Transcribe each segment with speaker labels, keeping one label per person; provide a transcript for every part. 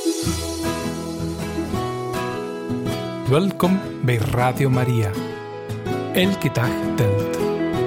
Speaker 1: Welkom bij Radio Maria. Elke dag telt.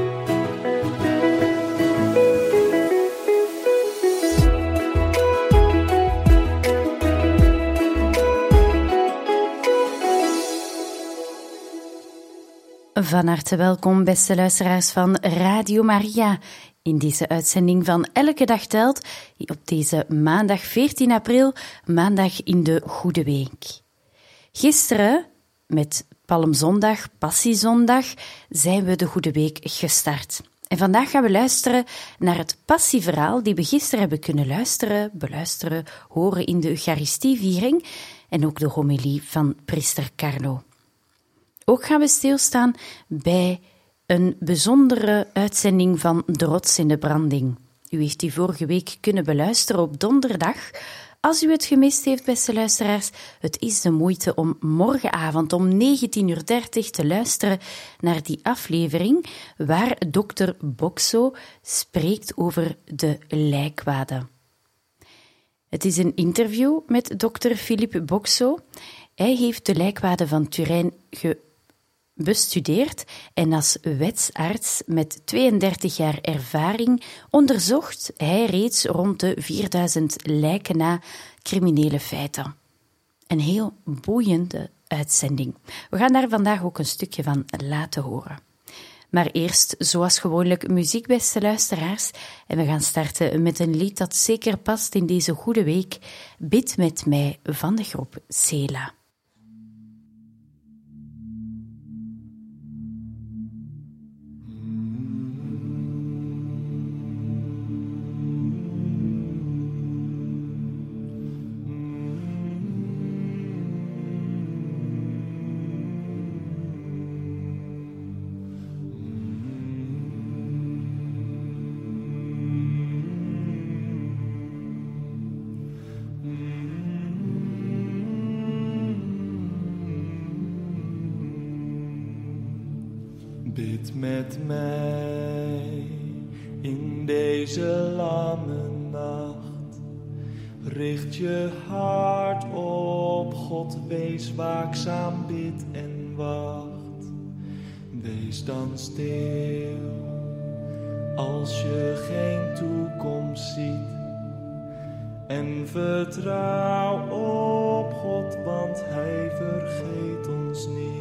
Speaker 2: Van harte welkom, beste luisteraars van Radio Maria, in deze uitzending van Elke Dag Telt, op deze maandag 14 april, maandag in de Goede Week. Gisteren, met Palmzondag, Passiezondag, zijn we de Goede Week gestart. En vandaag gaan we luisteren naar het passieverhaal die we gisteren hebben kunnen beluisteren, horen in de Eucharistieviering en ook de homilie van priester Carlo. Ook gaan we stilstaan bij een bijzondere uitzending van De Rots in de Branding. U heeft die vorige week kunnen beluisteren op donderdag. Als u het gemist heeft, beste luisteraars, het is de moeite om morgenavond om 19:30 te luisteren naar die aflevering waar dokter Boxo spreekt over de lijkwade. Het is een interview met dokter Philippe Boxo. Hij heeft de lijkwade van Turijn bestudeerd en als wetsarts met 32 jaar ervaring onderzocht hij reeds rond de 4000 lijken na criminele feiten. Een heel boeiende uitzending. We gaan daar vandaag ook een stukje van laten horen. Maar eerst, zoals gewoonlijk, muziek, beste luisteraars. En we gaan starten met een lied dat zeker past in deze Goede Week. Bid met mij van de groep Sela.
Speaker 3: Bid met mij in deze lange nacht. Richt je hart op God, wees waakzaam, bid en wacht. Wees dan stil als je geen toekomst ziet. En vertrouw op God, want Hij vergeet ons niet.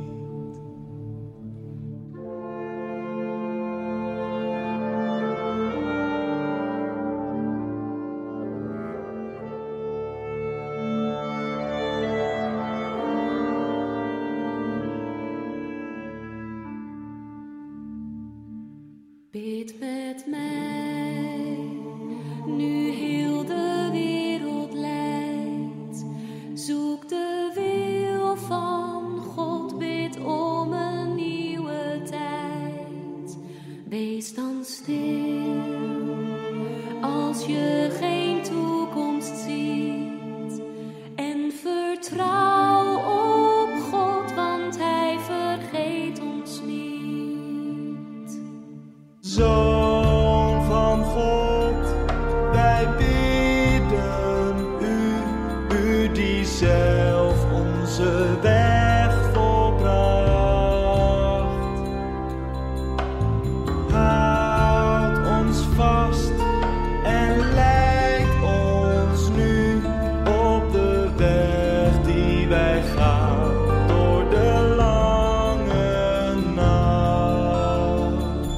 Speaker 4: Bid met mij, nu heel de wereld lijdt. Zoek de wil van God, bid om een nieuwe tijd. Wees dan stil, als je geen toekomst ziet. En vertrouw op God, want Hij vergeet ons niet.
Speaker 3: Zoon van God, wij bidden u die zelf onze weg volbracht. Houd ons vast en leidt ons nu op de weg die wij gaan door de lange nacht.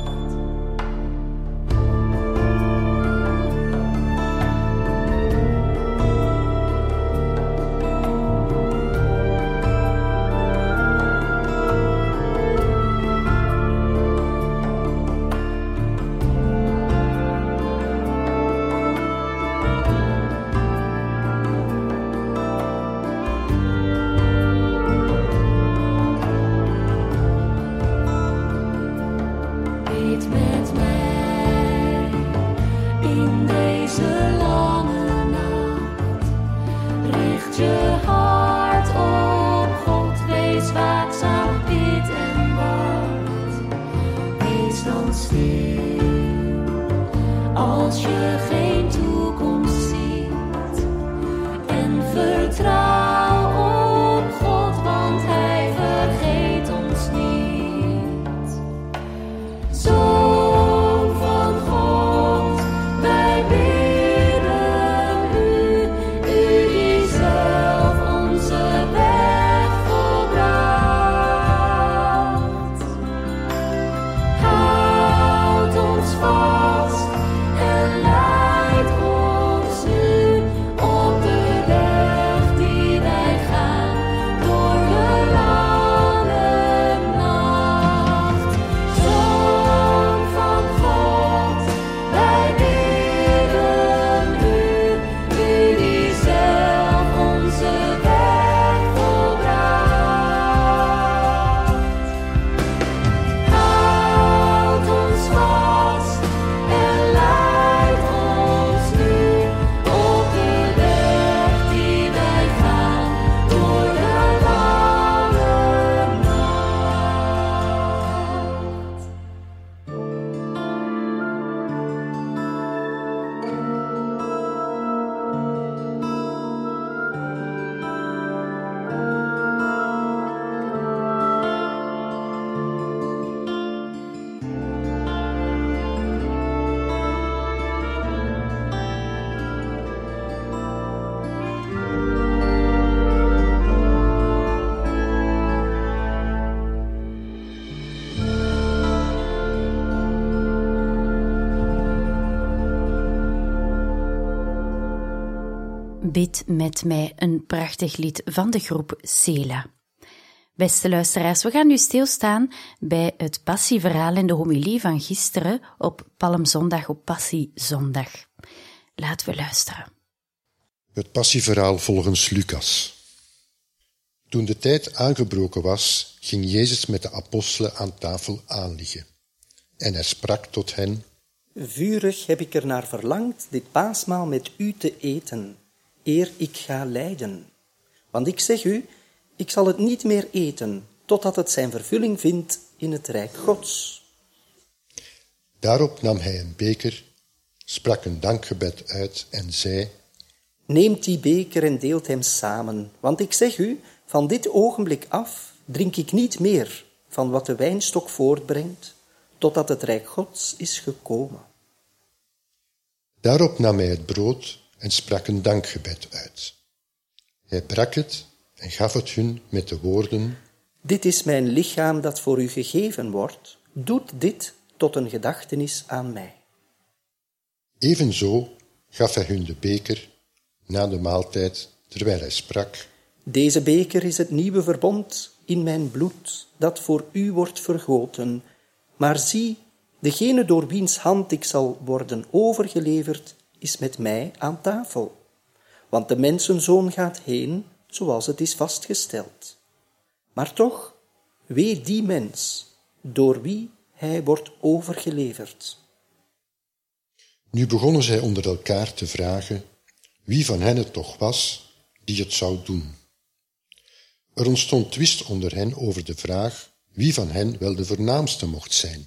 Speaker 4: Bid met mij in deze lange nacht. Richt je hart op God, wees waakzaam, bid en wacht. Wees dan stil, als je geen toekomst ziet. En
Speaker 2: Bid met mij, een prachtig lied van de groep Sela. Beste luisteraars, we gaan nu stilstaan bij het passieverhaal en de homilie van gisteren op Palmzondag, op Passiezondag. Laten we luisteren.
Speaker 5: Het passieverhaal volgens Lucas. Toen de tijd aangebroken was, ging Jezus met de apostelen aan tafel aanliggen. En hij sprak tot hen:
Speaker 6: Vurig heb ik er naar verlangd dit paasmaal met u te eten, eer ik ga lijden. Want ik zeg u, ik zal het niet meer eten, totdat het zijn vervulling vindt in het Rijk Gods.
Speaker 5: Daarop nam hij een beker, sprak een dankgebed uit en zei:
Speaker 6: Neemt die beker en deelt hem samen, want ik zeg u, van dit ogenblik af drink ik niet meer van wat de wijnstok voortbrengt, totdat het Rijk Gods is gekomen.
Speaker 5: Daarop nam hij het brood en sprak een dankgebed uit. Hij brak het en gaf het hun met de woorden:
Speaker 6: Dit is mijn lichaam dat voor u gegeven wordt. Doet dit tot een gedachtenis aan mij.
Speaker 5: Evenzo gaf hij hun de beker na de maaltijd, terwijl hij sprak:
Speaker 6: Deze beker is het nieuwe verbond in mijn bloed, dat voor u wordt vergoten. Maar zie, degene door wiens hand ik zal worden overgeleverd, is met mij aan tafel. Want de mensenzoon gaat heen, zoals het is vastgesteld. Maar toch, wee die mens, door wie hij wordt overgeleverd.
Speaker 5: Nu begonnen zij onder elkaar te vragen wie van hen het toch was die het zou doen. Er ontstond twist onder hen over de vraag wie van hen wel de voornaamste mocht zijn.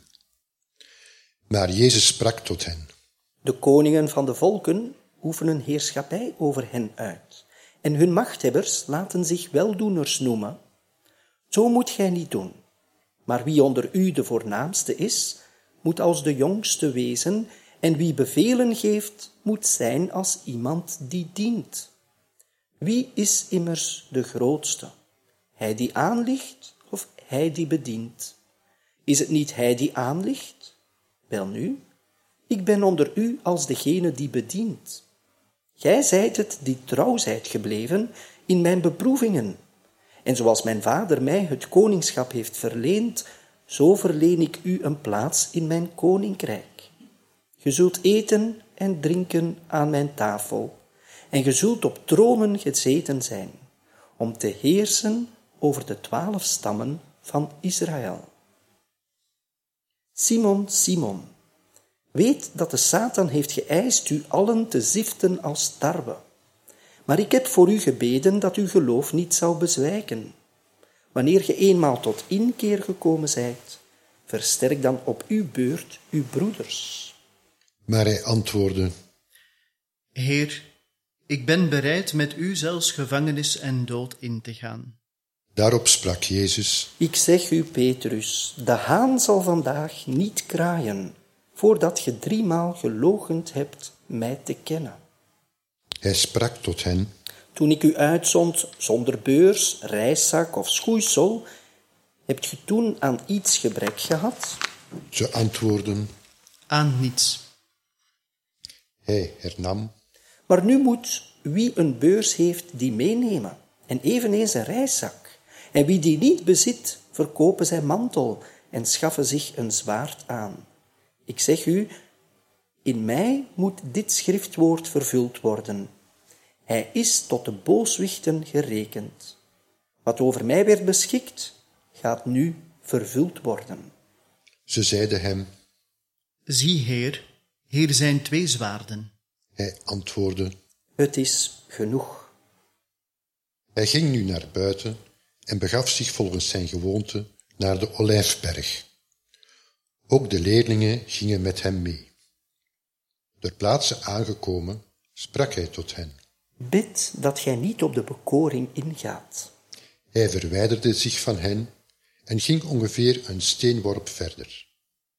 Speaker 5: Maar Jezus sprak tot hen:
Speaker 6: De koningen van de volken oefenen heerschappij over hen uit, en hun machthebbers laten zich weldoeners noemen. Zo moet gij niet doen. Maar wie onder u de voornaamste is, moet als de jongste wezen, en wie bevelen geeft, moet zijn als iemand die dient. Wie is immers de grootste? Hij die aanligt of hij die bedient? Is het niet hij die aanligt? Welnu, ik ben onder u als degene die bedient. Gij zijt het die trouw zijt gebleven in mijn beproevingen. En zoals mijn vader mij het koningschap heeft verleend, zo verleen ik u een plaats in mijn koninkrijk. Ge zult eten en drinken aan mijn tafel, en ge zult op tronen gezeten zijn, om te heersen over de 12 stammen van Israël. Simon, Simon, weet dat de Satan heeft geëist u allen te ziften als tarwe. Maar ik heb voor u gebeden dat uw geloof niet zou bezwijken. Wanneer ge eenmaal tot inkeer gekomen zijt, versterk dan op uw beurt uw broeders.
Speaker 5: Maar hij antwoordde:
Speaker 7: Heer, ik ben bereid met u zelfs gevangenis en dood in te gaan.
Speaker 5: Daarop sprak Jezus:
Speaker 6: Ik zeg u, Petrus, de haan zal vandaag niet kraaien, voordat ge 3 maal geloochend hebt mij te kennen.
Speaker 5: Hij sprak tot hen:
Speaker 6: Toen ik u uitzond zonder beurs, reiszak of schoeisel, hebt ge toen aan iets gebrek gehad?
Speaker 5: Ze antwoordden:
Speaker 7: Aan niets.
Speaker 5: Hij hernam:
Speaker 6: Maar nu moet wie een beurs heeft die meenemen, en eveneens een reiszak. En wie die niet bezit, verkopen zijn mantel en schaffen zich een zwaard aan. Ik zeg u, in mij moet dit schriftwoord vervuld worden. Hij is tot de booswichten gerekend. Wat over mij werd beschikt, gaat nu vervuld worden.
Speaker 5: Ze zeiden hem:
Speaker 7: Zie, Heer, hier zijn 2 zwaarden.
Speaker 5: Hij antwoordde:
Speaker 6: Het is genoeg.
Speaker 5: Hij ging nu naar buiten en begaf zich volgens zijn gewoonte naar de Olijfberg. Ook de leerlingen gingen met hem mee. Ter plaatse aangekomen sprak hij tot hen:
Speaker 6: Bid dat gij niet op de bekoring ingaat.
Speaker 5: Hij verwijderde zich van hen en ging ongeveer een steenworp verder.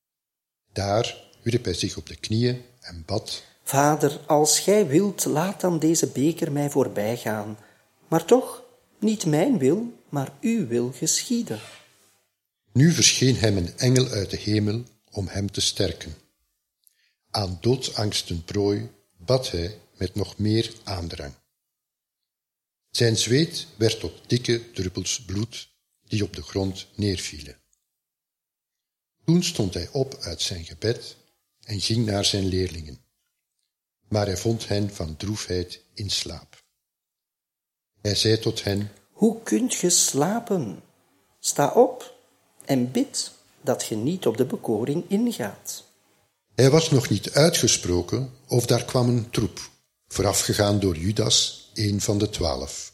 Speaker 5: Daar wierp hij zich op de knieën en bad:
Speaker 6: Vader, als gij wilt, laat dan deze beker mij voorbij gaan. Maar toch, niet mijn wil, maar uw wil geschieden.
Speaker 5: Nu verscheen hem een engel uit de hemel om hem te sterken. Aan doodsangst ten prooi bad hij met nog meer aandrang: Zijn zweet werd tot dikke druppels bloed die op de grond neervielen. Toen stond hij op uit zijn gebed en ging naar zijn leerlingen. Maar hij vond hen van droefheid in slaap. Hij zei tot hen:
Speaker 6: Hoe kunt ge slapen? Sta op en bid dat ge niet op de bekoring ingaat.
Speaker 5: Hij was nog niet uitgesproken of daar kwam een troep, voorafgegaan door Judas, een van de 12.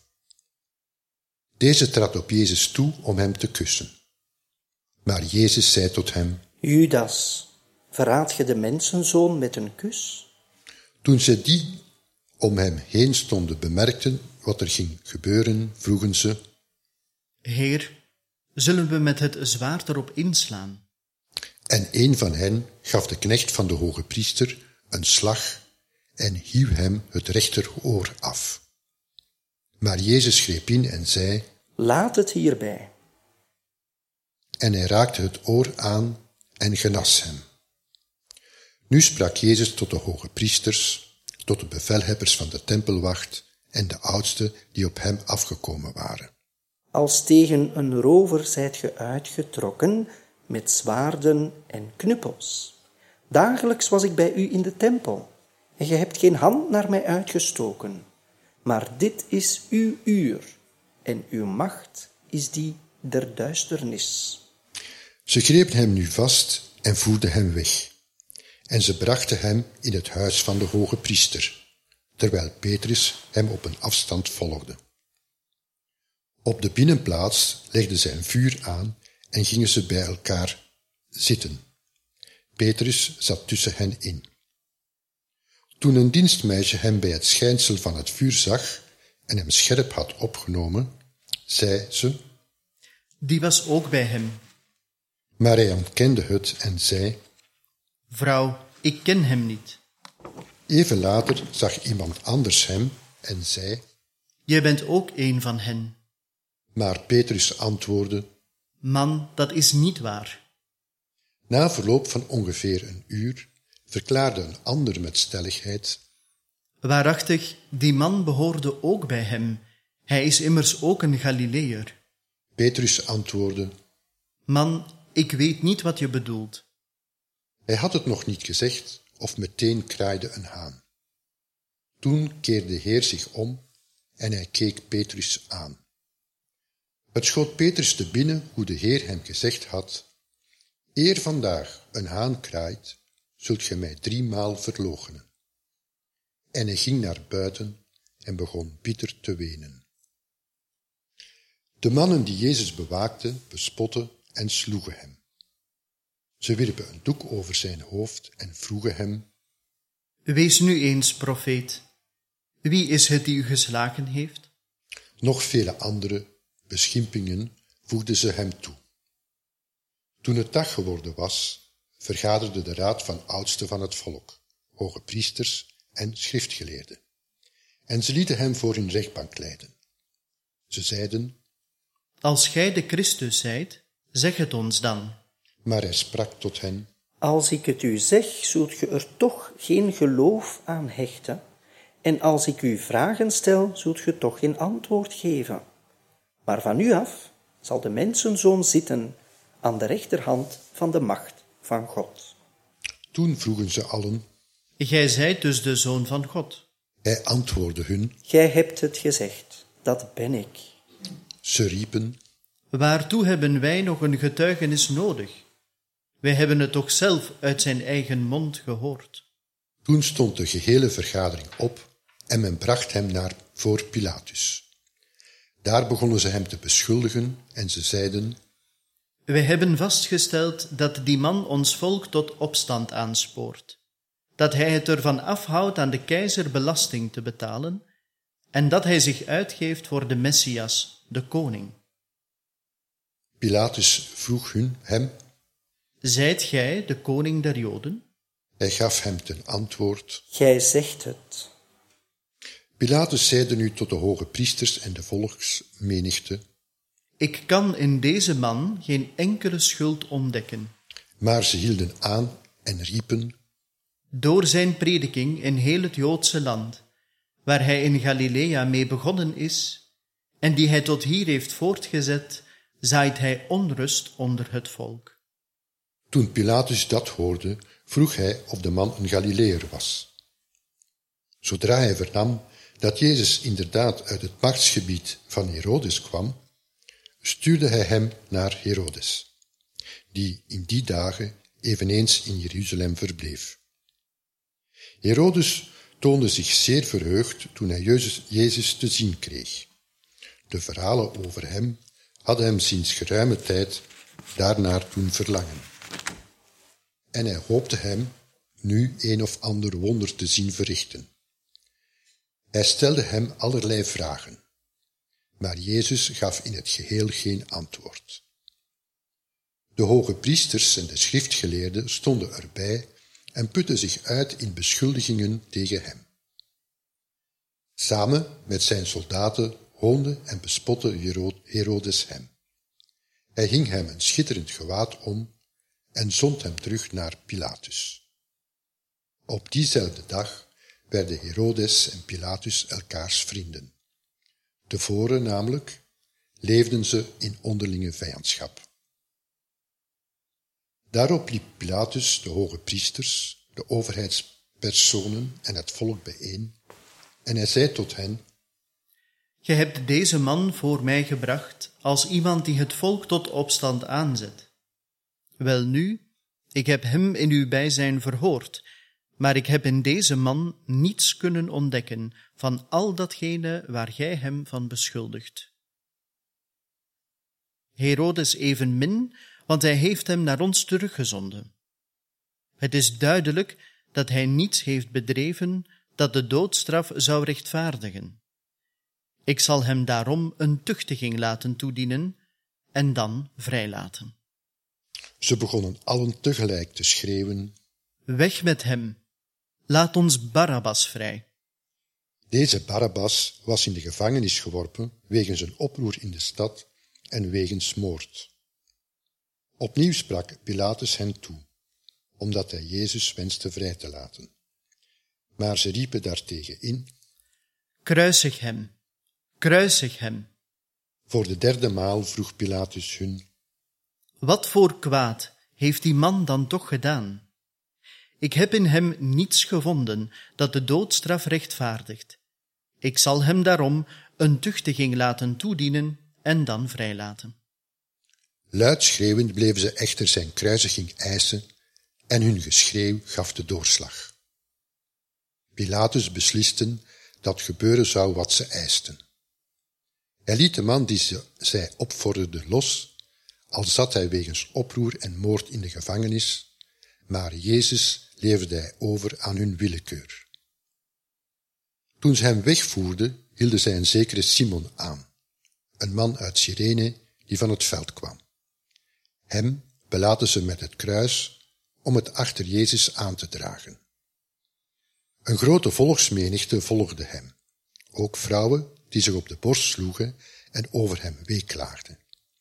Speaker 5: Deze trad op Jezus toe om hem te kussen. Maar Jezus zei tot hem:
Speaker 6: Judas, verraadt ge de mensenzoon met een kus?
Speaker 5: Toen ze die om hem heen stonden bemerkten wat er ging gebeuren, vroegen ze:
Speaker 7: Heer, zullen we met het zwaard erop inslaan?
Speaker 5: En een van hen gaf de knecht van de hoge priester een slag en hieuw hem het rechteroor af. Maar Jezus greep in en zei:
Speaker 6: Laat het hierbij.
Speaker 5: En hij raakte het oor aan en genas hem. Nu sprak Jezus tot de hoge priesters, tot de bevelhebbers van de tempelwacht en de oudsten die op hem afgekomen waren.
Speaker 6: Als tegen een rover zijt ge uitgetrokken met zwaarden en knuppels. Dagelijks was ik bij u in de tempel en ge hebt geen hand naar mij uitgestoken. Maar dit is uw uur en uw macht is die der duisternis.
Speaker 5: Ze grepen hem nu vast en voerden hem weg. En ze brachten hem in het huis van de hoge priester, terwijl Petrus hem op een afstand volgde. Op de binnenplaats legden zij een vuur aan en gingen ze bij elkaar zitten. Petrus zat tussen hen in. Toen een dienstmeisje hem bij het schijnsel van het vuur zag en hem scherp had opgenomen, zei ze:
Speaker 7: Die was ook bij hem.
Speaker 5: Maar hij ontkende het en zei:
Speaker 7: Vrouw, ik ken hem niet.
Speaker 5: Even later zag iemand anders hem en zei:
Speaker 7: Jij bent ook een van hen.
Speaker 5: Maar Petrus antwoordde:
Speaker 7: Man, dat is niet waar.
Speaker 5: Na verloop van ongeveer een uur verklaarde een ander met stelligheid:
Speaker 7: Waarachtig, die man behoorde ook bij hem. Hij is immers ook een Galileër.
Speaker 5: Petrus antwoordde:
Speaker 7: Man, ik weet niet wat je bedoelt.
Speaker 5: Hij had het nog niet gezegd of meteen kraaide een haan. Toen keerde de Heer zich om en hij keek Petrus aan. Het schoot Petrus te binnen hoe de Heer hem gezegd had: Eer vandaag een haan kraait, zult ge mij 3 maal verloochenen. En hij ging naar buiten en begon bitter te wenen. De mannen die Jezus bewaakten, bespotten en sloegen hem. Ze wierpen een doek over zijn hoofd en vroegen hem:
Speaker 7: Wees nu eens profeet. Wie is het die u geslagen heeft?
Speaker 5: Nog vele andere beschimpingen voegden ze hem toe. Toen het dag geworden was, vergaderde de raad van oudsten van het volk, hoge priesters en schriftgeleerden. En ze lieten hem voor hun rechtbank leiden. Ze zeiden:
Speaker 7: Als gij de Christus zijt, zeg het ons dan.
Speaker 5: Maar hij sprak tot hen:
Speaker 6: Als ik het u zeg, zult ge er toch geen geloof aan hechten. En als ik u vragen stel, zult ge toch geen antwoord geven. Maar van nu af zal de mensenzoon zitten aan de rechterhand van de macht van God.
Speaker 5: Toen vroegen ze allen.
Speaker 7: Gij zijt dus de Zoon van God.
Speaker 5: Hij antwoordde hun.
Speaker 6: Gij hebt het gezegd, dat ben ik.
Speaker 5: Ze riepen.
Speaker 7: Waartoe hebben wij nog een getuigenis nodig? Wij hebben het toch zelf uit zijn eigen mond gehoord.
Speaker 5: Toen stond de gehele vergadering op en men bracht hem naar voor Pilatus. Daar begonnen ze hem te beschuldigen en ze zeiden.
Speaker 7: Wij hebben vastgesteld dat die man ons volk tot opstand aanspoort, dat hij het ervan afhoudt aan de keizer belasting te betalen en dat hij zich uitgeeft voor de Messias, de koning.
Speaker 5: Pilatus vroeg hem.
Speaker 7: Zijt gij de koning der Joden?
Speaker 5: Hij gaf hem ten antwoord.
Speaker 6: Gij zegt het.
Speaker 5: Pilatus zeide nu tot de hoge priesters en de volksmenigte.
Speaker 7: Ik kan in deze man geen enkele schuld ontdekken.
Speaker 5: Maar ze hielden aan en riepen.
Speaker 7: Door zijn prediking in heel het Joodse land, waar hij in Galilea mee begonnen is, en die hij tot hier heeft voortgezet, zaait hij onrust onder het volk.
Speaker 5: Toen Pilatus dat hoorde, vroeg hij of de man een Galileër was. Zodra hij vernam dat Jezus inderdaad uit het machtsgebied van Herodes kwam, stuurde hij hem naar Herodes, die in die dagen eveneens in Jeruzalem verbleef. Herodes toonde zich zeer verheugd toen hij Jezus te zien kreeg. De verhalen over hem hadden hem sinds geruime tijd daarnaar doen verlangen. En hij hoopte hem nu een of ander wonder te zien verrichten. Hij stelde hem allerlei vragen, maar Jezus gaf in het geheel geen antwoord. De hoge priesters en de schriftgeleerden stonden erbij en putten zich uit in beschuldigingen tegen hem. Samen met zijn soldaten hoonde en bespotte Herodes hem. Hij hing hem een schitterend gewaad om en zond hem terug naar Pilatus. Op diezelfde dag werden Herodes en Pilatus elkaars vrienden. Tevoren namelijk leefden ze in onderlinge vijandschap. Daarop liep Pilatus de hoge priesters, de overheidspersonen en het volk bijeen, en hij zei tot hen:
Speaker 7: Ge hebt deze man voor mij gebracht als iemand die het volk tot opstand aanzet. Welnu, ik heb hem in uw bijzijn verhoord, maar ik heb in deze man niets kunnen ontdekken van al datgene waar gij hem van beschuldigt. Herodes evenmin, want hij heeft hem naar ons teruggezonden. Het is duidelijk dat hij niets heeft bedreven dat de doodstraf zou rechtvaardigen. Ik zal hem daarom een tuchtiging laten toedienen en dan vrijlaten.
Speaker 5: Ze begonnen allen tegelijk te schreeuwen:
Speaker 7: Weg met hem! Laat ons Barabbas vrij!
Speaker 5: Deze Barabbas was in de gevangenis geworpen wegens een oproer in de stad en wegens moord. Opnieuw sprak Pilatus hen toe, omdat hij Jezus wenste vrij te laten. Maar ze riepen daartegen in:
Speaker 7: Kruisig hem! Kruisig hem!
Speaker 5: Voor de derde maal vroeg Pilatus hun:
Speaker 7: Wat voor kwaad heeft die man dan toch gedaan? Ik heb in hem niets gevonden dat de doodstraf rechtvaardigt. Ik zal hem daarom een tuchtiging laten toedienen en dan vrijlaten.
Speaker 5: Luid schreeuwend bleven ze echter zijn kruisiging eisen en hun geschreeuw gaf de doorslag. Pilatus besliste dat gebeuren zou wat ze eisten. Hij liet de man die zij opvorderde los, al zat hij wegens oproer en moord in de gevangenis, maar Jezus leverde hij over aan hun willekeur. Toen ze hem wegvoerden, hielden zij een zekere Simon aan, een man uit Cyrene die van het veld kwam. Hem belaadden ze met het kruis om het achter Jezus aan te dragen. Een grote volksmenigte volgde hem, ook vrouwen die zich op de borst sloegen en over hem weeklaagden.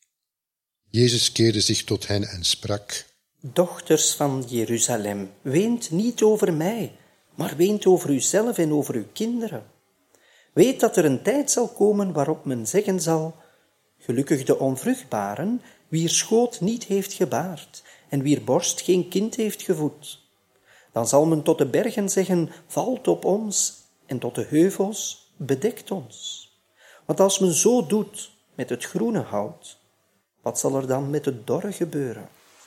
Speaker 5: Jezus keerde zich tot hen en sprak:
Speaker 6: Dochters van Jeruzalem, weent niet over mij, maar weent over uzelf en over uw kinderen. Weet dat er een tijd zal komen waarop men zeggen zal: gelukkig de onvruchtbaren, wier schoot niet heeft gebaard en wier borst geen kind heeft gevoed. Dan zal men tot de bergen zeggen: valt op ons, en tot de heuvels: bedekt ons. Want als men zo doet met het groene hout, wat zal er dan met het dorre gebeuren?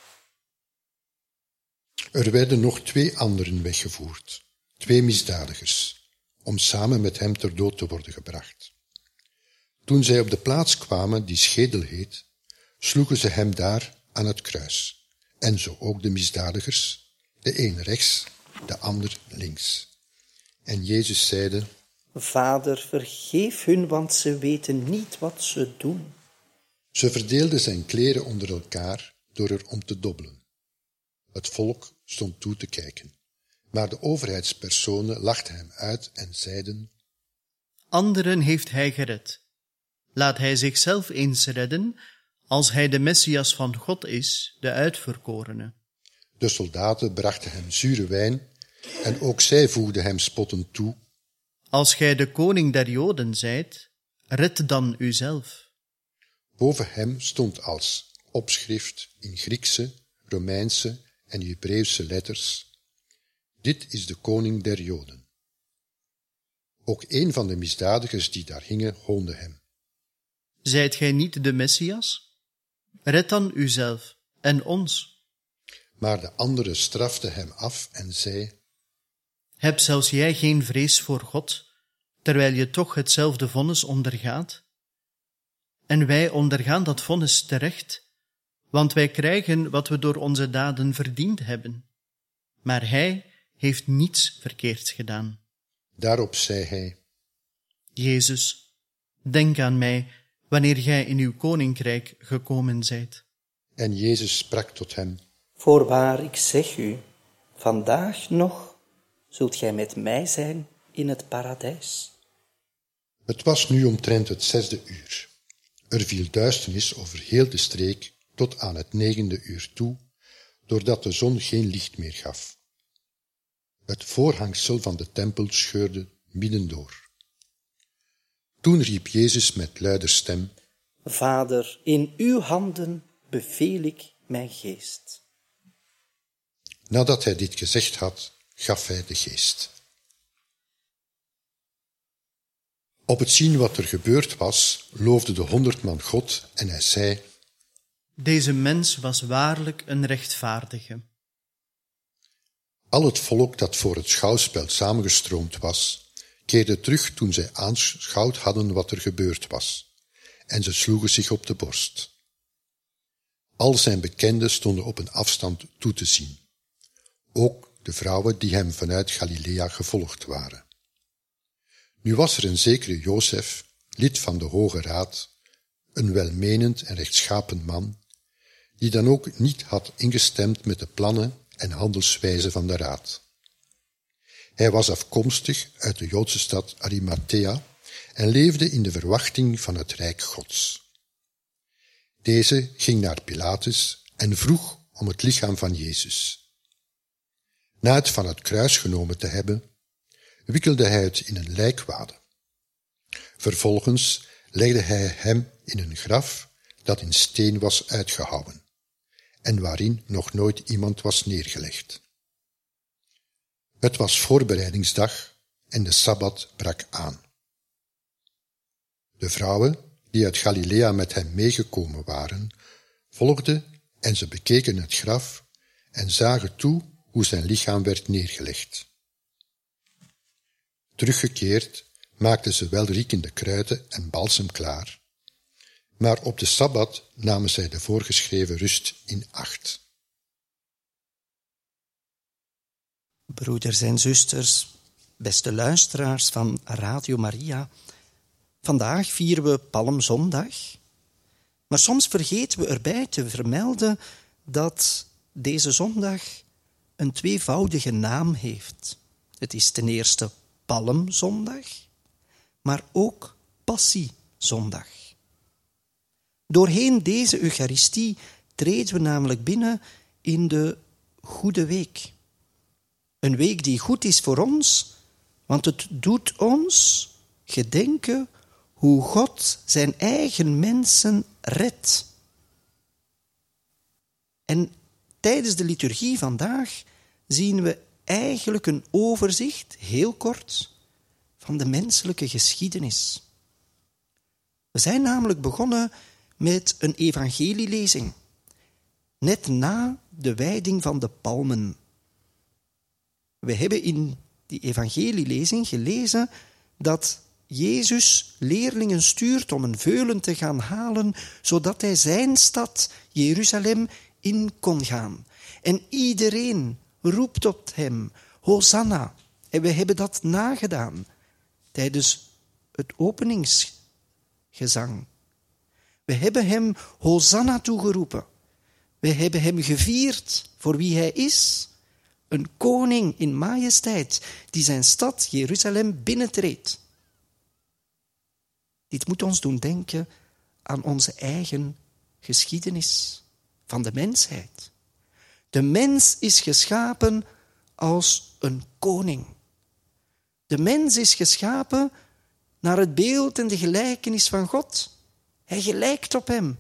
Speaker 5: Er werden nog 2 anderen weggevoerd, 2 misdadigers, om samen met hem ter dood te worden gebracht. Toen zij op de plaats kwamen die Schedel heet, sloegen ze hem daar aan het kruis, en zo ook de misdadigers, de een rechts, de ander links. En Jezus zeide:
Speaker 6: Vader, vergeef hun, want ze weten niet wat ze doen.
Speaker 5: Ze verdeelden zijn kleren onder elkaar door er om te dobbelen. Het volk stond toe te kijken, maar de overheidspersonen lachten hem uit en zeiden:
Speaker 7: Anderen heeft hij gered. Laat hij zichzelf eens redden, als hij de Messias van God is, de uitverkorene.
Speaker 5: De soldaten brachten hem zure wijn en ook zij voegden hem spottend toe:
Speaker 7: Als gij de koning der Joden zijt, red dan uzelf.
Speaker 5: Boven hem stond als opschrift in Griekse, Romeinse en Hebreeuwse letters: dit is de koning der Joden. Ook een van de misdadigers die daar hingen hoonde hem.
Speaker 7: Zijt gij niet de Messias? Red dan uzelf en ons.
Speaker 5: Maar de andere strafte hem af en zei:
Speaker 7: Heb zelfs jij geen vrees voor God, terwijl je toch hetzelfde vonnis ondergaat? En wij ondergaan dat vonnis terecht, want wij krijgen wat we door onze daden verdiend hebben. Maar hij heeft niets verkeerds gedaan.
Speaker 5: Daarop zei hij:
Speaker 7: Jezus, denk aan mij wanneer gij in uw koninkrijk gekomen zijt.
Speaker 5: En Jezus sprak tot hem:
Speaker 6: Voorwaar, ik zeg u, vandaag nog zult gij met mij zijn in het paradijs.
Speaker 5: Het was nu omtrent het 6e uur. Er viel duisternis over heel de streek tot aan het 9e uur toe, doordat de zon geen licht meer gaf. Het voorhangsel van de tempel scheurde middendoor. Toen riep Jezus met luider stem:
Speaker 6: Vader, in uw handen beveel ik mijn geest.
Speaker 5: Nadat hij dit gezegd had, gaf hij de geest. Op het zien wat er gebeurd was, loofde de 100 man God en hij zei:
Speaker 7: Deze mens was waarlijk een rechtvaardige.
Speaker 5: Al het volk dat voor het schouwspel samengestroomd was, keerde terug toen zij aanschouwd hadden wat er gebeurd was, en ze sloegen zich op de borst. Al zijn bekenden stonden op een afstand toe te zien, ook de vrouwen die hem vanuit Galilea gevolgd waren. Nu was er een zekere Jozef, lid van de Hoge Raad, een welmenend en rechtschapen man, die dan ook niet had ingestemd met de plannen en handelswijze van de raad. Hij was afkomstig uit de Joodse stad Arimathea en leefde in de verwachting van het Rijk Gods. Deze ging naar Pilatus en vroeg om het lichaam van Jezus. Na het van het kruis genomen te hebben, wikkelde hij het in een lijkwade. Vervolgens legde hij hem in een graf dat in steen was uitgehouwen en waarin nog nooit iemand was neergelegd. Het was voorbereidingsdag en de Sabbat brak aan. De vrouwen die uit Galilea met hem meegekomen waren, volgden en ze bekeken het graf en zagen toe hoe zijn lichaam werd neergelegd. Teruggekeerd maakten ze welriekende kruiden en balsem klaar, maar op de Sabbat namen zij de voorgeschreven rust in acht.
Speaker 6: Broeders en zusters, beste luisteraars van Radio Maria, vandaag vieren we Palmzondag, maar soms vergeten we erbij te vermelden dat deze zondag een tweevoudige naam heeft. Het is ten eerste Palmzondag, maar ook Passiezondag. Doorheen deze Eucharistie treden we namelijk binnen in de Goede Week. Een week die goed is voor ons, want het doet ons gedenken hoe God zijn eigen mensen redt. En tijdens de liturgie vandaag zien we eigenlijk een overzicht, heel kort, van de menselijke geschiedenis. We zijn namelijk begonnen met een evangelielezing, net na de wijding van de palmen. We hebben in die evangelielezing gelezen dat Jezus leerlingen stuurt om een veulen te gaan halen, zodat hij zijn stad, Jeruzalem, in kon gaan. En iedereen roept op hem, Hosanna. En we hebben dat nagedaan tijdens het openingsgezang. We hebben hem Hosanna toegeroepen. We hebben hem gevierd voor wie hij is. Een koning in majesteit die zijn stad Jeruzalem binnentreedt. Dit moet ons doen denken aan onze eigen geschiedenis van de mensheid. De mens is geschapen als een koning. De mens is geschapen naar het beeld en de gelijkenis van God. Hij gelijkt op hem.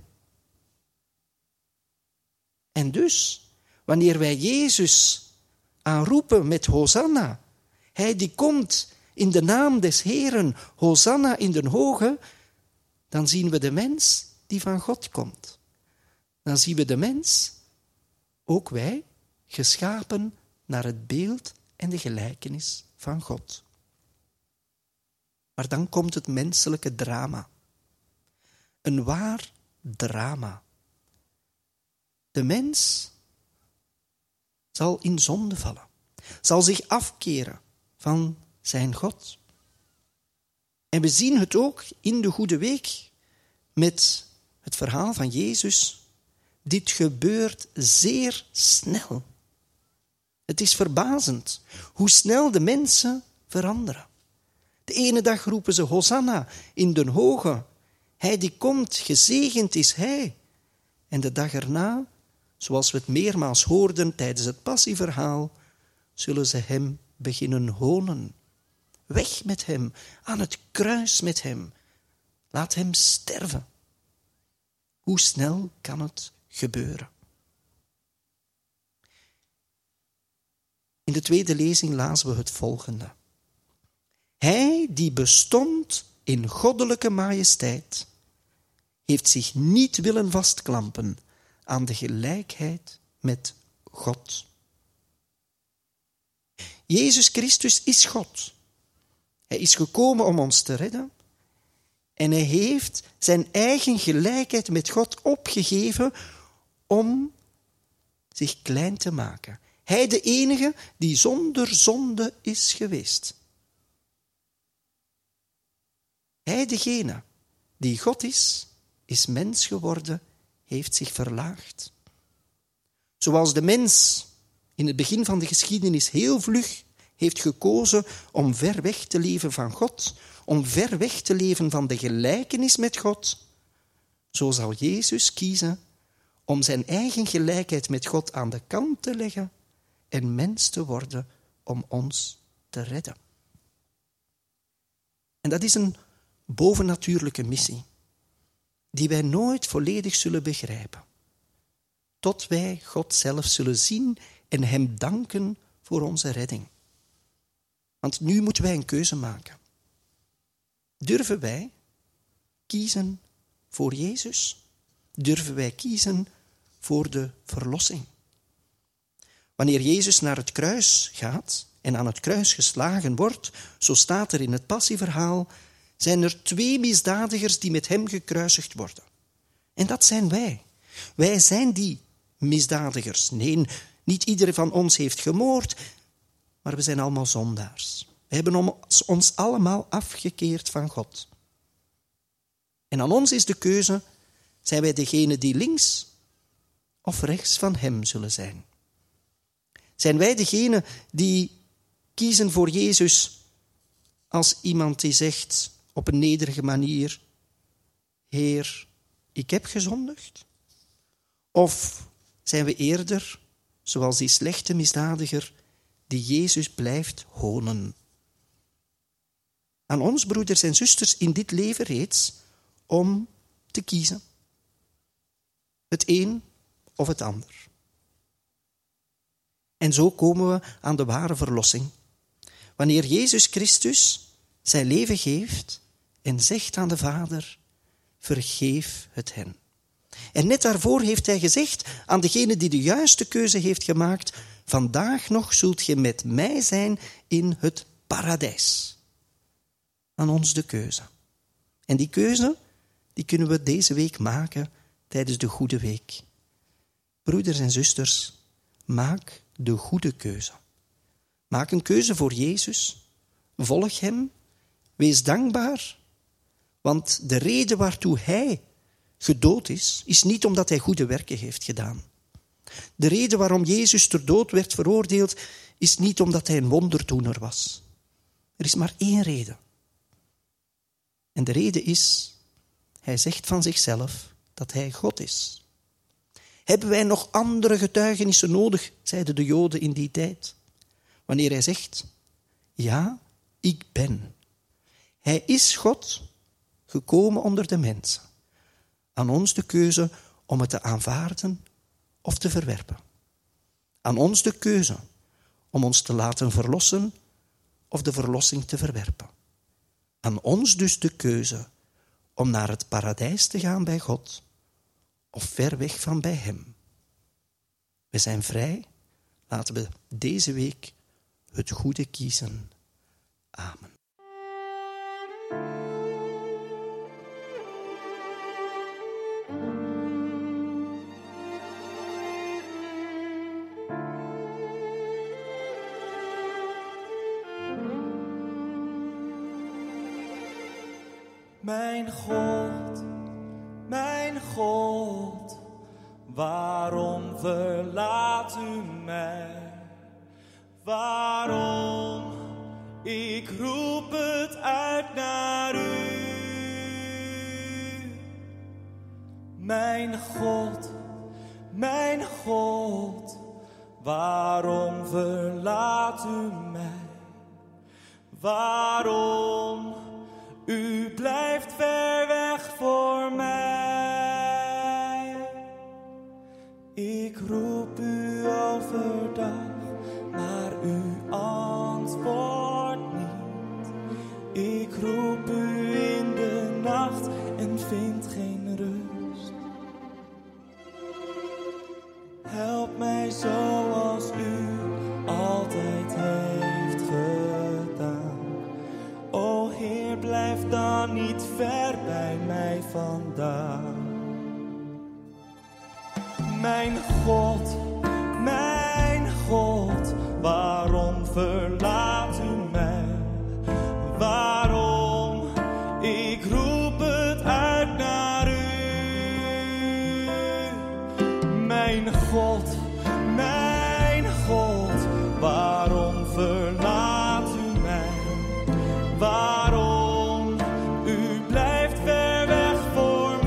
Speaker 6: En dus, wanneer wij Jezus aanroepen met Hosanna, hij die komt in de naam des Heeren, Hosanna in den hoge, dan zien we de mens die van God komt. Dan zien we de mens, ook wij, geschapen naar het beeld en de gelijkenis van God. Maar dan komt het menselijke drama. Een waar drama. De mens zal in zonde vallen, zal zich afkeren van zijn God. En we zien het ook in de Goede Week met het verhaal van Jezus. Dit gebeurt zeer snel. Het is verbazend hoe snel de mensen veranderen. De ene dag roepen ze Hosanna in den hoge. Hij die komt, gezegend is hij. En de dag erna, zoals we het meermaals hoorden tijdens het passieverhaal, zullen ze hem beginnen honen. Weg met hem, aan het kruis met hem. Laat hem sterven. Hoe snel kan het gebeuren? In de tweede lezing lazen we het volgende. Hij die bestond in goddelijke majesteit, heeft zich niet willen vastklampen aan de gelijkheid met God. Jezus Christus is God. Hij is gekomen om ons te redden en hij heeft zijn eigen gelijkheid met God opgegeven om zich klein te maken. Hij de enige die zonder zonde is geweest. Hij degene die God is mens geworden, heeft zich verlaagd. Zoals de mens in het begin van de geschiedenis heel vlug heeft gekozen om ver weg te leven van God, om ver weg te leven van de gelijkenis met God, zo zal Jezus kiezen om zijn eigen gelijkheid met God aan de kant te leggen en mens te worden om ons te redden. En dat is een bovennatuurlijke missie, die wij nooit volledig zullen begrijpen, tot wij God zelf zullen zien en hem danken voor onze redding. Want nu moeten wij een keuze maken. Durven wij kiezen voor Jezus? Durven wij kiezen voor de verlossing? Wanneer Jezus naar het kruis gaat en aan het kruis geslagen wordt, zo staat er in het passieverhaal, zijn er 2 misdadigers die met hem gekruisigd worden. En dat zijn wij. Wij zijn die misdadigers. Nee, niet ieder van ons heeft gemoord, maar we zijn allemaal zondaars. We hebben ons allemaal afgekeerd van God. En aan ons is de keuze, zijn wij degene die links of rechts van hem zullen zijn? Zijn wij degene die kiezen voor Jezus als iemand die zegt op een nederige manier, Heer, ik heb gezondigd? Of zijn we eerder, zoals die slechte misdadiger, die Jezus blijft honen? Aan ons, broeders en zusters, in dit leven reeds, om te kiezen. Het een of het ander. En zo komen we aan de ware verlossing. Wanneer Jezus Christus zijn leven geeft en zegt aan de Vader, vergeef het hen. En net daarvoor heeft hij gezegd aan degene die de juiste keuze heeft gemaakt, vandaag nog zult je met mij zijn in het paradijs. Aan ons de keuze. En die keuze, die kunnen we deze week maken tijdens de Goede Week. Broeders en zusters, maak de goede keuze. Maak een keuze voor Jezus. Volg hem. Wees dankbaar. Want de reden waartoe hij gedood is niet omdat hij goede werken heeft gedaan. De reden waarom Jezus ter dood werd veroordeeld, is niet omdat hij een wonderdoener was. Er is maar 1 reden. En de reden is, hij zegt van zichzelf dat hij God is. Hebben wij nog andere getuigenissen nodig, zeiden de Joden in die tijd. Wanneer hij zegt, ja, ik ben. Hij is God, gekomen onder de mensen. Aan ons de keuze om het te aanvaarden of te verwerpen. Aan ons de keuze om ons te laten verlossen of de verlossing te verwerpen. Aan ons dus de keuze om naar het paradijs te gaan bij God of ver weg van bij Hem. We zijn vrij. Laten we deze week het goede kiezen. Amen.
Speaker 3: Mijn God, waarom verlaat u mij? Waarom? Ik roep het uit naar u. Mijn God, waarom verlaat u mij? Waarom? U blijft ver weg voor mij. Ik roep u overdag, maar u antwoordt niet. Ik roep u in de nacht en vind geen rust. Help mij zoals u altijd heeft gedaan. O Heer, blijf dan niet ver bij mij vandaan. Mijn God, waarom verlaat u mij? Waarom? Ik roep het uit naar u. Mijn God, waarom verlaat u mij? Waarom? U blijft ver weg voor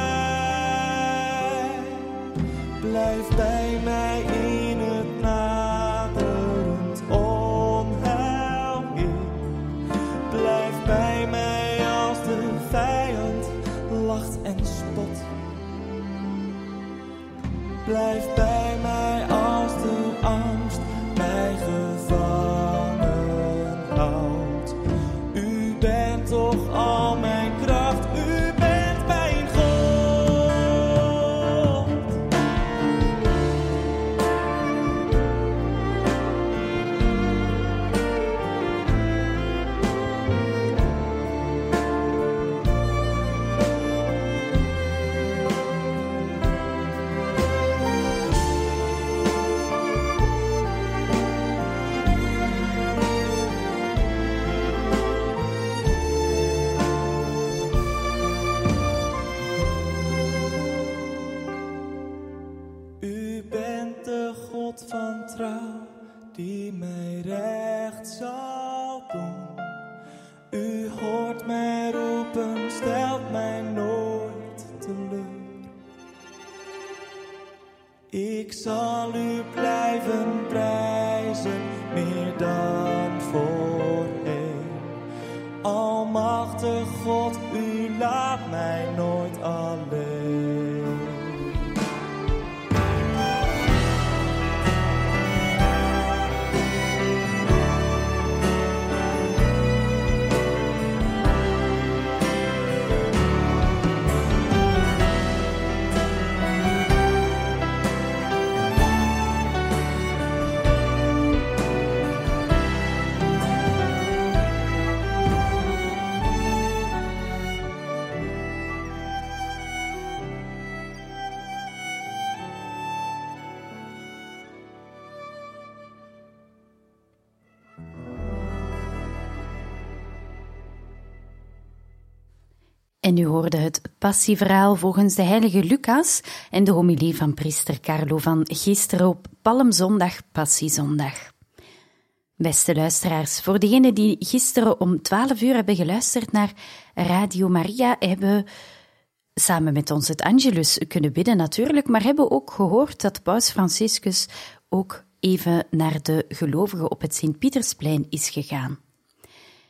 Speaker 3: mij. Blijf bij mij in het naderend onheil. Blijf bij mij als de vijand lacht en spot. Blijf bij mij als de angst mij gevangen houdt. U bent toch al mijn kracht, u bent mijn God. U bent de God van trouw, die mij recht zal doen. U hoort mij roepen, stelt mij nooit teleur. Ik zal u blijven prijzen, meer dan voorheen. Almachtig God, u laat mij nooit alleen.
Speaker 2: En u hoorde het passieverhaal volgens de heilige Lucas en de homilie van priester Carlo van gisteren op Palmzondag, Passiezondag. Beste luisteraars, voor degenen die gisteren om 12 uur hebben geluisterd naar Radio Maria, hebben samen met ons het Angelus kunnen bidden natuurlijk, maar hebben ook gehoord dat Paus Franciscus ook even naar de gelovigen op het Sint-Pietersplein is gegaan.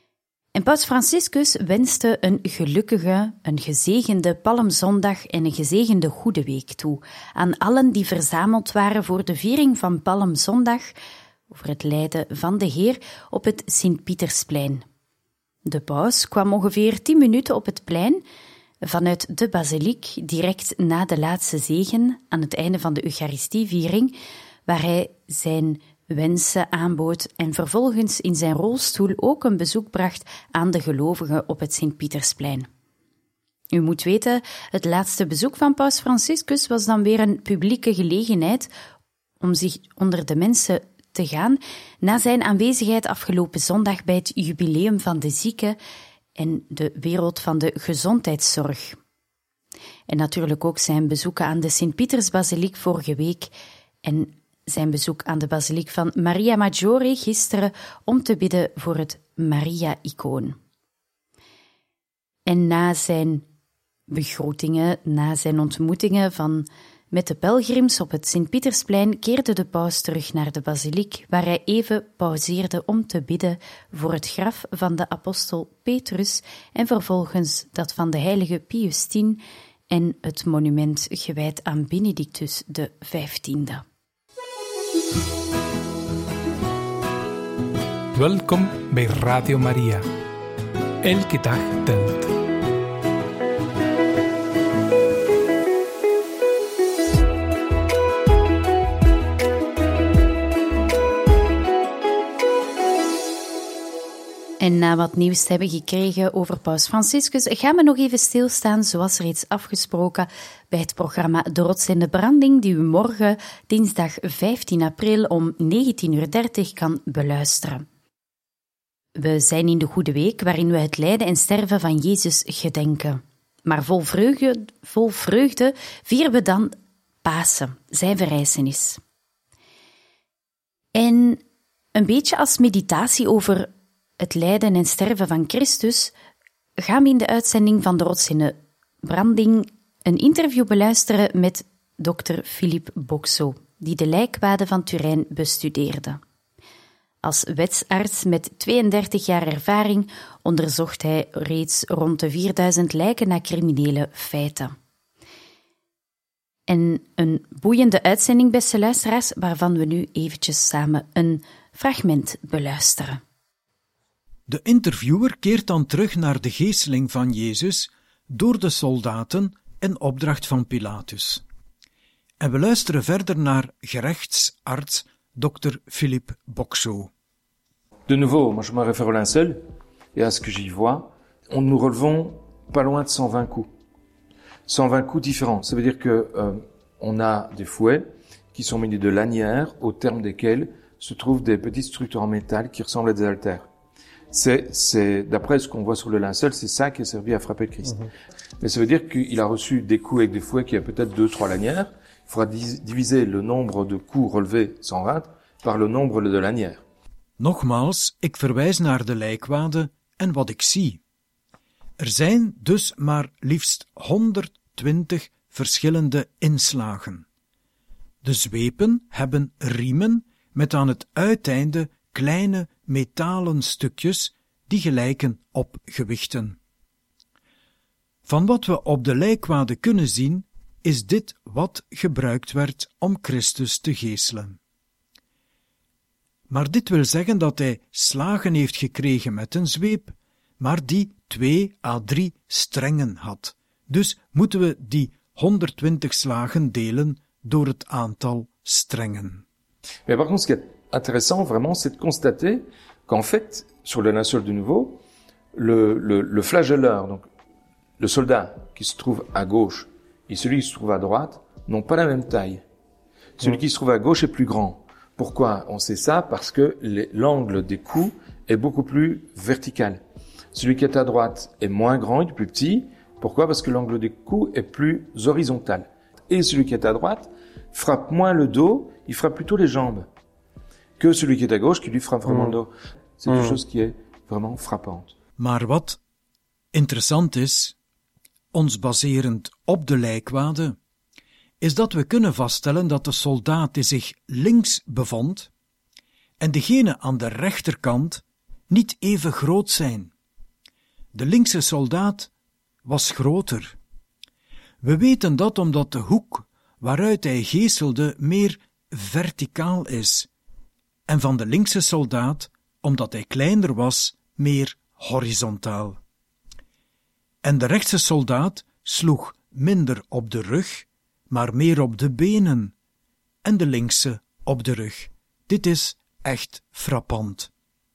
Speaker 2: En paus Franciscus wenste een gelukkige, een gezegende Palmzondag en een gezegende Goede Week toe aan allen die verzameld waren voor de viering van Palmzondag, over het lijden van de Heer, op het Sint-Pietersplein. De paus kwam ongeveer 10 minuten op het plein vanuit de basiliek, direct na de laatste zegen, aan het einde van de Eucharistieviering, waar hij zijn wensen aanbood en vervolgens in zijn rolstoel ook een bezoek bracht aan de gelovigen op het Sint-Pietersplein. U moet weten, het laatste bezoek van paus Franciscus was dan weer een publieke gelegenheid om zich onder de mensen te gaan na zijn aanwezigheid afgelopen zondag bij het jubileum van de zieken en de wereld van de gezondheidszorg. En natuurlijk ook zijn bezoeken aan de Sint-Pietersbasiliek vorige week en zijn bezoek aan de basiliek van Maria Maggiore gisteren om te bidden voor het Maria-icoon. En na zijn begroetingen, na zijn ontmoetingen met de pelgrims op het Sint-Pietersplein, keerde de paus terug naar de basiliek, waar hij even pauzeerde om te bidden voor het graf van de apostel Petrus en vervolgens dat van de heilige Pius X en het monument gewijd aan Benedictus XV.
Speaker 1: Welkom bij Radio Maria. Elke dag telt.
Speaker 2: En na wat nieuws te hebben gekregen over paus Franciscus, gaan we nog even stilstaan, zoals reeds afgesproken, bij het programma De Rots en de Branding, die u morgen, dinsdag 15 april om 19:30 kan beluisteren. We zijn in de Goede Week, waarin we het lijden en sterven van Jezus gedenken. Maar vol vreugde vieren we dan Pasen, zijn verrijzenis. En een beetje als meditatie over het lijden en sterven van Christus gaan we in de uitzending van De Rots en de Branding een interview beluisteren met dokter Philippe Boxo, die de lijkwaden van Turijn bestudeerde. Als wetsarts met 32 jaar ervaring onderzocht hij reeds rond de 4000 lijken na criminele feiten. En een boeiende uitzending, beste luisteraars, waarvan we nu eventjes samen een fragment beluisteren.
Speaker 8: De interviewer keert dan terug naar de geeseling van Jezus door de soldaten in opdracht van Pilatus. En we luisteren verder naar gerechtsarts Dr. Philippe Boxo.
Speaker 9: De nouveau, moi je me réfère au linceul et à ce que j'y vois. Nous relevons pas loin de 120 coups. 120 coups différents. Ça veut dire que on a des fouets qui sont munis de lanières au terme desquelles se trouvent des petites structures en métal qui ressemblent à des haltères. C'est d'après ce qu'on voit sur le linceul, c'est ça qui a servi à frapper le Christ. Mais ça veut dire qu'il a reçu des coups avec des fouets qui a peut-être 2-3 lanières. Il faudra diviser le nombre de coups relevés, 120, par le nombre de lanières.
Speaker 8: Nogmaals, ik verwijs naar de lijkwaden en wat ik zie. Er zijn dus maar liefst 120 verschillende inslagen. De zwepen hebben riemen met aan het uiteinde kleine metalen stukjes die gelijken op gewichten. Van wat we op de lijkwaden kunnen zien, is dit wat gebruikt werd om Christus te geeselen. Maar dit wil zeggen dat hij slagen heeft gekregen met een zweep, maar die 2 à 3 strengen had. Dus moeten we die 120 slagen delen door het aantal strengen.
Speaker 9: Mais par contre, ce qui est intéressant vraiment, c'est de constater qu'en fait, sur le linceul du nouveau, le flagelleur, donc le soldat qui se trouve à gauche et celui qui se trouve à droite, n'ont pas la même taille. Celui qui se trouve à gauche est plus grand. Pourquoi on sait ça? Parce que l'angle des coups est beaucoup plus vertical. Celui qui est à droite est moins grand, il est plus petit. Pourquoi? Parce que l'angle des coups est plus horizontal. Et celui qui est à droite frappe moins le dos, il frappe plutôt les jambes. Que celui qui est à gauche qui lui frappe vraiment le dos. C'est quelque chose qui est vraiment frappante.
Speaker 8: Maar wat interessant is, ons baserend op de lijkwaden, is dat we kunnen vaststellen dat de soldaat die zich links bevond en degene aan de rechterkant niet even groot zijn. De linkse soldaat was groter. We weten dat omdat de hoek waaruit hij geeselde meer verticaal is, en van de linkse soldaat, omdat hij kleiner was, meer horizontaal. En de rechtse soldaat sloeg minder op de rug, maar meer op de benen, en de linkse op de rug. Dit is echt frappant.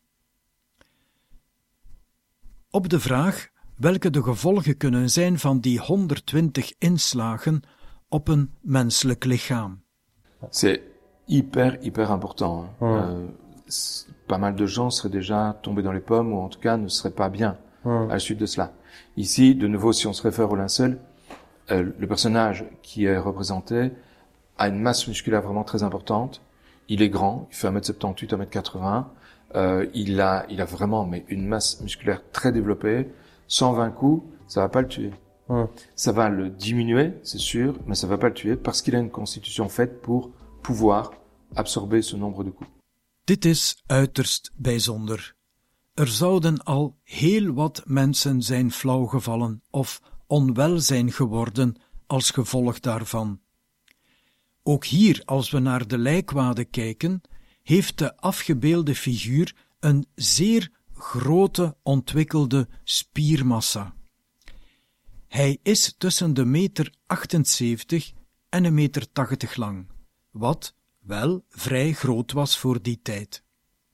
Speaker 8: Op de vraag welke de gevolgen kunnen zijn van die 120 inslagen op een menselijk lichaam.
Speaker 9: C'est hyper important. Pas mal de gens seraient déjà tombés dans les pommes, ou en tout cas ne seraient pas bien à la suite de cela. Ici, de nouveau, si on se réfère au linceul, le personnage qui est représenté a une masse musculaire vraiment très importante. Il est grand, il fait 1m78, 1m80. Il a vraiment une masse musculaire très développée. 120 coups, ça va pas le tuer. Ça va le diminuer, c'est sûr, mais ça va pas le tuer parce qu'il a une constitution faite pour pouvoir absorber ce nombre de coups.
Speaker 8: Dit is uiterst bijzonder. Er zouden al heel wat mensen zijn flauwgevallen of onwel zijn geworden als gevolg daarvan. Ook hier, als we naar de lijkwade kijken, heeft de afgebeelde figuur een zeer grote ontwikkelde spiermassa. Hij is tussen de 1,78 en 1,80 meter lang, wat wel vrij groot was voor die tijd.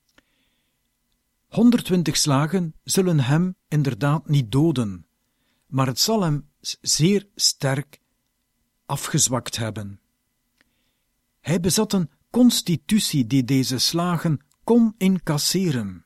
Speaker 8: 120 slagen zullen hem inderdaad niet doden, maar het zal hem zeer sterk afgezwakt hebben. Hij bezat een constitutie die deze slagen kon incasseren.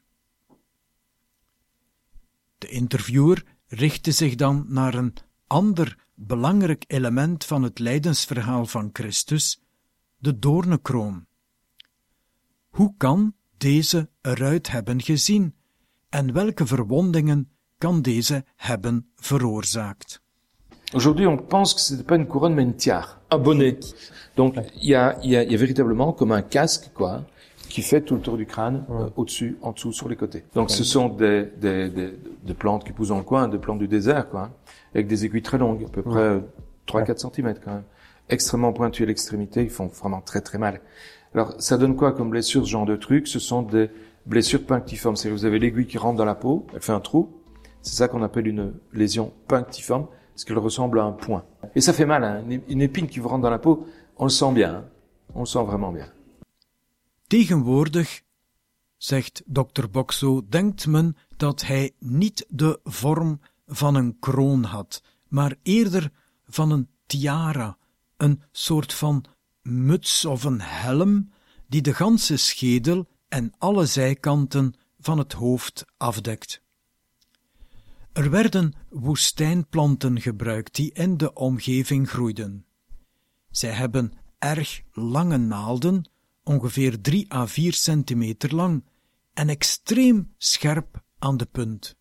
Speaker 8: De interviewer richtte zich dan naar een ander belangrijk element van het lijdensverhaal van Christus, de doornenkroon. Hoe kan deze eruit hebben gezien en welke verwondingen kan deze hebben veroorzaakt?
Speaker 9: Aujourd'hui, on pense que c'était pas une couronne, mais une tiare. Un bonnet. Donc, il y a véritablement comme un casque, quoi, qui fait tout le tour du crâne, au-dessus, en dessous, sur les côtés. Donc, ce sont des plantes qui poussent dans le coin, des plantes du désert, quoi, avec des aiguilles très longues, à peu près 3-4 cm, quand même. Extrêmement pointues à l'extrémité, ils font vraiment très très mal. Alors, ça donne quoi comme blessure, ce genre de truc? Ce sont des blessures punctiformes. C'est-à-dire, vous avez l'aiguille qui rentre dans la peau, elle fait un trou. C'est ça qu'on appelle une lésion punctiforme, parce qu'elle ressemble à un point. Et ça fait mal, hein. Une épine qui vous rentre dans la peau, on le sent bien, hein. On le sent vraiment bien.
Speaker 8: Tegenwoordig, zegt Dr. Boxo, denkt men dat hij niet de vorm van een kroon had, maar eerder van een tiara, een soort van muts of een helm die de ganse schedel en alle zijkanten van het hoofd afdekt. Er werden woestijnplanten gebruikt die in de omgeving groeiden. Zij hebben erg lange naalden, ongeveer 3 à 4 centimeter lang, en extreem scherp aan de punt.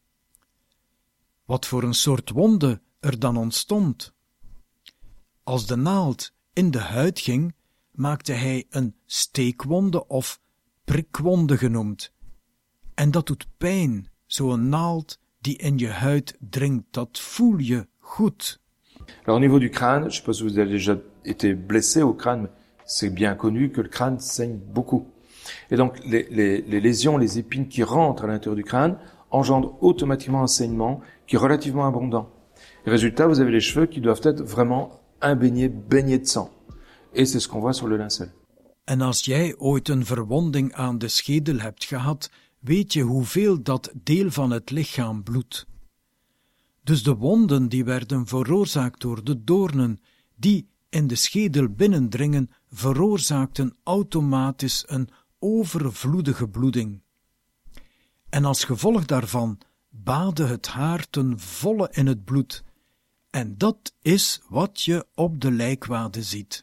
Speaker 8: Wat voor een soort wonde er dan ontstond? Als de naald in de huid ging, maakte hij een steekwonde of prikwonde genoemd. En dat doet pijn, zo'n naald die in je huid dringt, dat voel je goed.
Speaker 9: Alors au niveau du crâne, je sais pas si vous avez déjà été blessé au crâne, mais c'est bien connu que le crâne saigne beaucoup. Et donc les lésions, les épines qui rentrent à l'intérieur du crâne engendrent automatiquement un saignement qui est relativement abondant. Résultat, vous avez les cheveux qui doivent être vraiment baignés de sang. Et c'est ce qu'on voit sur le linceul.
Speaker 8: En als jij ooit een verwonding aan de schedel hebt gehad, weet je hoeveel dat deel van het lichaam bloedt. Dus de wonden die werden veroorzaakt door de doornen, die in de schedel binnendringen, veroorzaakten automatisch een overvloedige bloeding. En als gevolg daarvan baadde het haar ten volle in het bloed. En dat is wat je op de lijkwade ziet.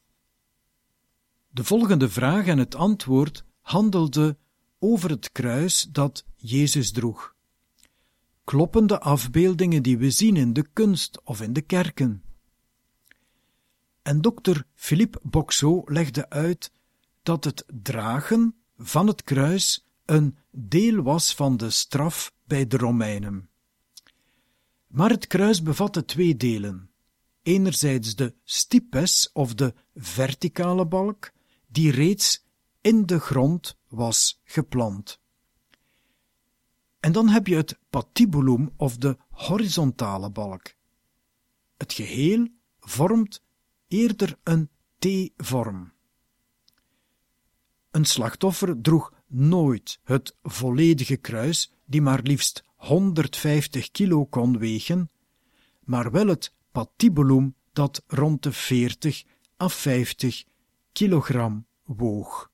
Speaker 8: De volgende vraag en het antwoord handelde over het kruis dat Jezus droeg. Kloppen de afbeeldingen die we zien in de kunst of in de kerken? En dokter Philippe Boxo legde uit dat het dragen van het kruis een deel was van de straf bij de Romeinen. Maar het kruis bevatte 2 delen. Enerzijds de stipes of de verticale balk, die reeds in de grond was geplant. En dan heb je het patibulum of de horizontale balk. Het geheel vormt eerder een T-vorm. Een slachtoffer droeg nooit het volledige kruis, die maar liefst 150 kilo kon wegen, maar wel het patibulum dat rond de 40 à 50 kilogram woog.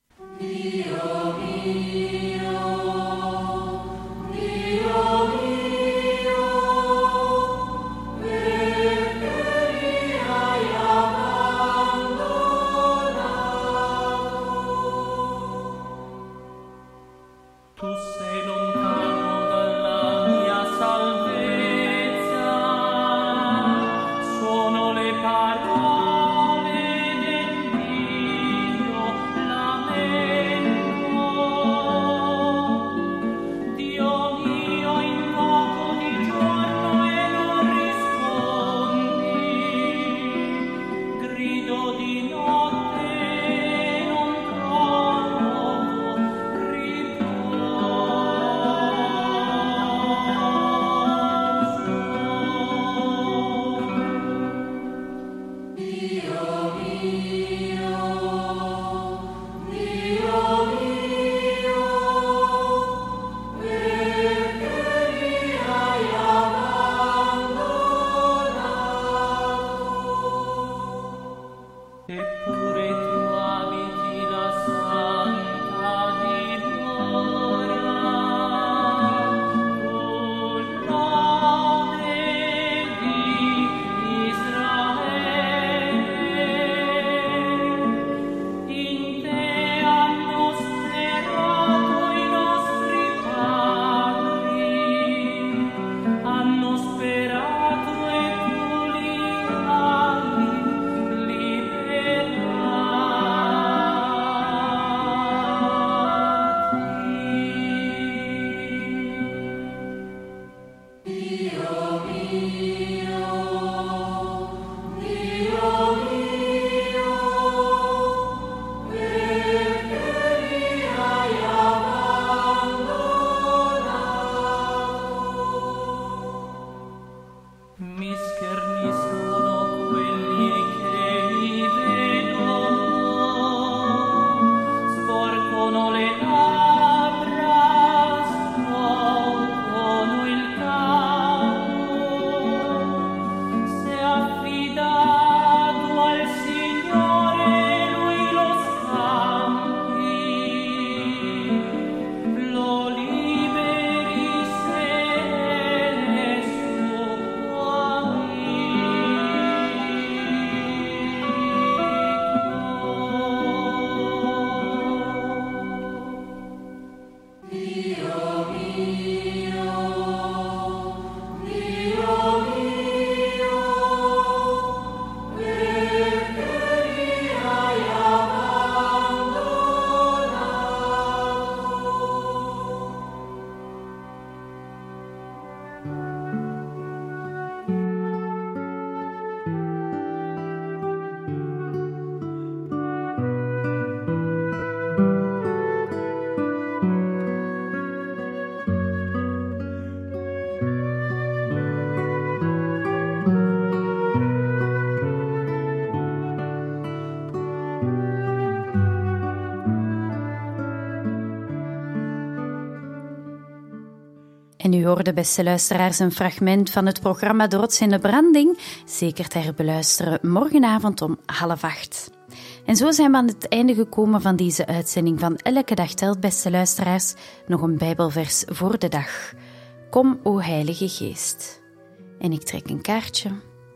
Speaker 2: En u hoorde, beste luisteraars, een fragment van het programma De Rots in de Branding, zeker te herbeluisteren morgenavond om 7:30. En zo zijn we aan het einde gekomen van deze uitzending van Elke Dag Telt, beste luisteraars. Nog een Bijbelvers voor de dag. Kom, o Heilige Geest. En ik trek een kaartje.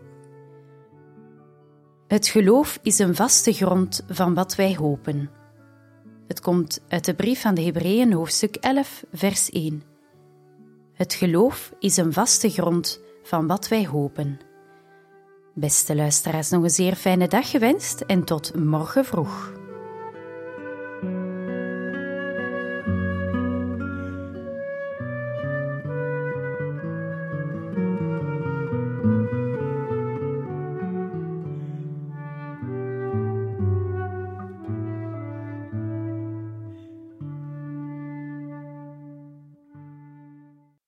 Speaker 2: Het geloof is een vaste grond van wat wij hopen. Het komt uit de brief aan de Hebreeën, hoofdstuk 11, vers 1. Het geloof is een vaste grond van wat wij hopen. Beste luisteraars, nog een zeer fijne dag gewenst en tot morgen vroeg.